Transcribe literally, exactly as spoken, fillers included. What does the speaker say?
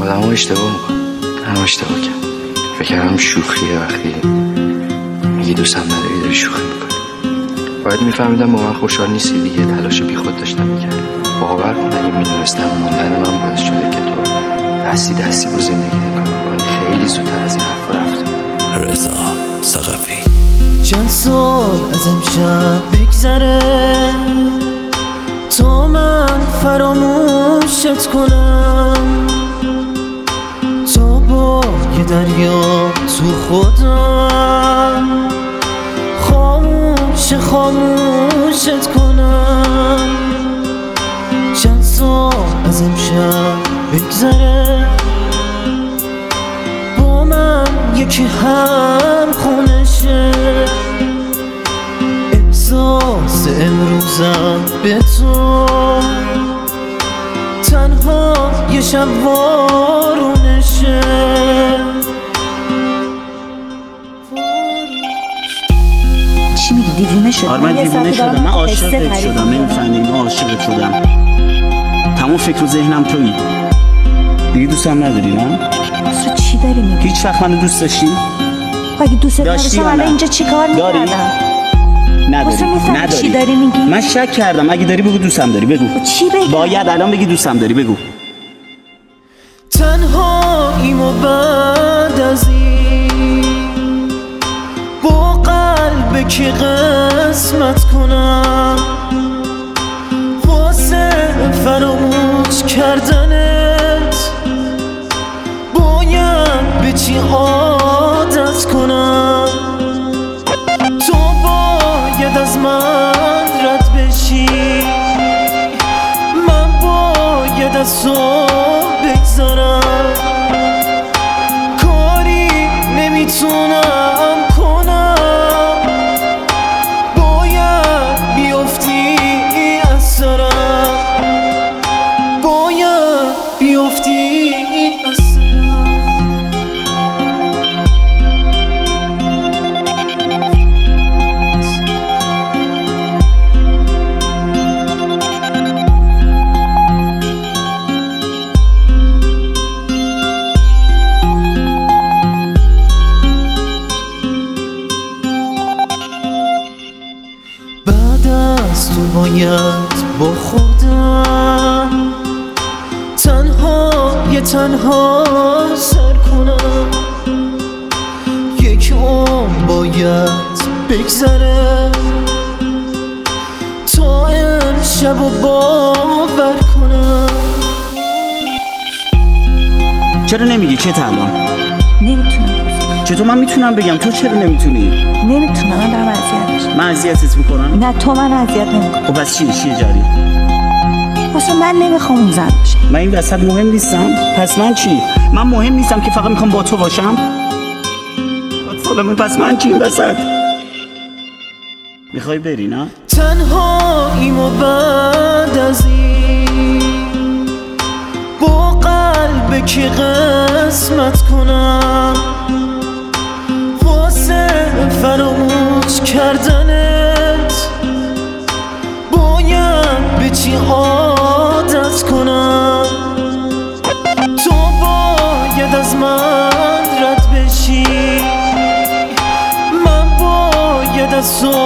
آدم ها اشتباه میکنم. هم اشتباه کرد. فکر کردم شوخیه وقتی میگی دوستم نداری داری شوخی میکنی. باید میفهمیدم با من خوشحال نیستی دیگه. تلاش بی خود داشتم میکردم. باور کن اگه میدونستم موندن من باعث شده که تو دستی دستی با زندگی نکن کنی خیلی زودتر از این حرف رفتم. رضا ثقفی. چند سال از امشب بگذره تا من فراموشت کنم، تا با یه دریا تو خودم خاموش خاموشت کنم. چند سال از امشب بگذره با من یکی هم خونشه، احساس امروزم به تو تنها یه شب وارونشه. چی میگی دیوونه شدم؟ آره من دیوونه شدم، من عاشقت شدم، نمیفهمی من عاشقت شدم. تمام فکر و ذهنم تویی دیگه. دوستم نداری نه؟ تو چی داری میگی؟ هیچ وقت منو دوست داشتی؟ اگه دوست داشتی نداشتم الان اینجا چی کار میکردم؟ نداری نداری. چی داری میگی؟ من شک کردم. اگه داری بگو دوستم داری. بگو چی بگم؟ باید الان بگی دوستم داری. بگو تنهاییم و بعد از این با قلب که قسمت کنم، واسه فراموش کردنت باید به چی عادت کنم. تو باید از من رد بشی، من باید از تو بگذارم. کاری نمیتونم کنم، باید بیفتی از سرم، باید بیفتی از سرم. تو باید با خودم تنها یه تنها سر کنم. یک عمر باید بگذره تا امشب و باور کنم. چرا نمیگی چه الان؟ نمیتونم. چطور من میتونم بگم تو چرا نمیتونی؟ نمیتونم. من دارم اذیت میشم. من اذیتت میکنم؟ نه تو من اذیت نمیکنم. خب پس چی چیه جاری؟ واسه من نمیخوام اون زن باشه. من این وسط مهم نیستم؟ پس من چی؟ من مهم نیستم که فقط میخوام با تو باشم؟ پس من چی این وسط؟ میخوای بری نه؟ تنهاییم و بعد از این با قلب که قسمت کنم، واسه فراموش کردنت باید به چی عادت کنم. تو باید از من رد بشی، من باید از تو